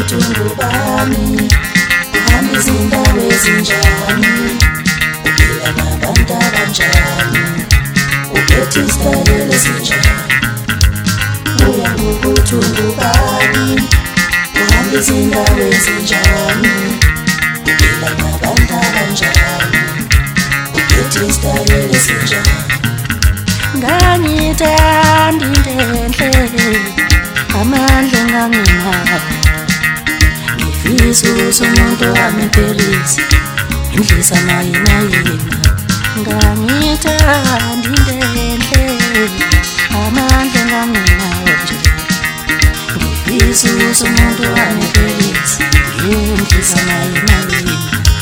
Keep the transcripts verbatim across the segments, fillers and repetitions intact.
ukuthi ungubani, uhamba izindawo ezinjani, uphila nabantu abanjani, uphethe isitayela esinjani. Kuya ngokuthi ungubani, uhamba izindawo ezinjani, uphila nabantu abanjani, uphethe isitayela esinjani. Ngangithanda into enhle, amandla enganginalo, ngifisa ukuthi umuntu wami empelise indlisa naye nayena. Ngangithanda into enhle, amandla enganginalo nje, ngifisa ukuthi umuntu wami empelise indlisa naye nayena.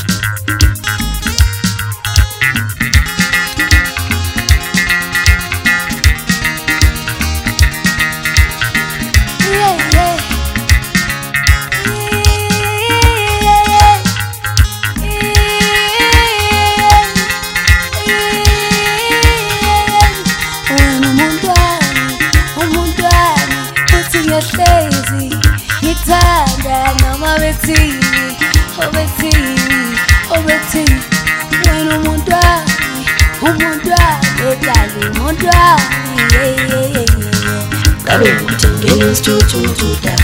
Ngihlezi ngithanda noma bethini, obethini, obethini. Wena umuntu wami, umuntu wami, dali umuntu wami. Ngabe ngithengele isithuthuthu da,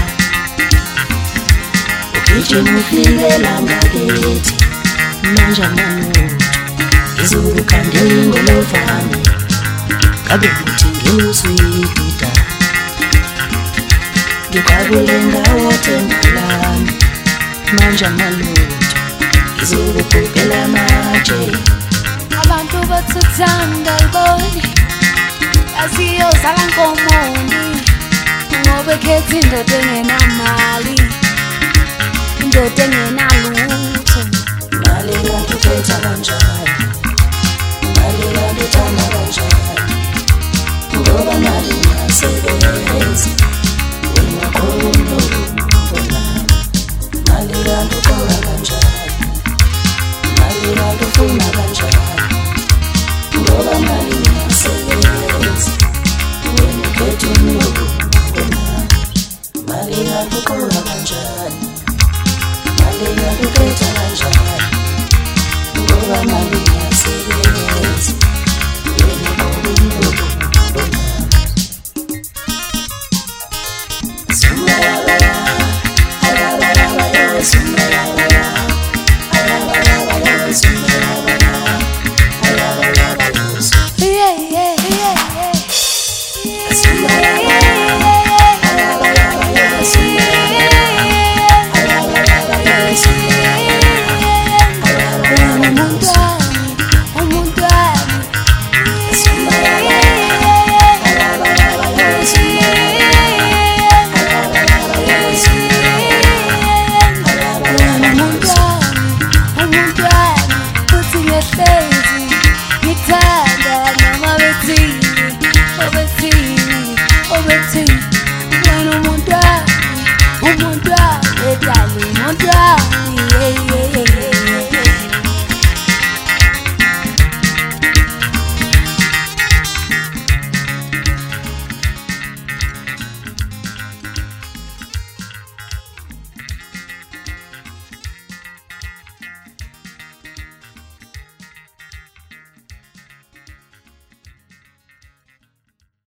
ugijima ufikela ngakithi, manje amanotho ngizokukhandela ingolofane. Ngabe ngithengele uswidi da, ngiqabule ngawo tembalami, manje amalutho ngizokugubhela amatshe. Abantu bathanda iboni, asiyozala nkomondi, ngoba ekhetha indoda engenamali, indoda engenalutho. Mali yakho ukhetha kanjani?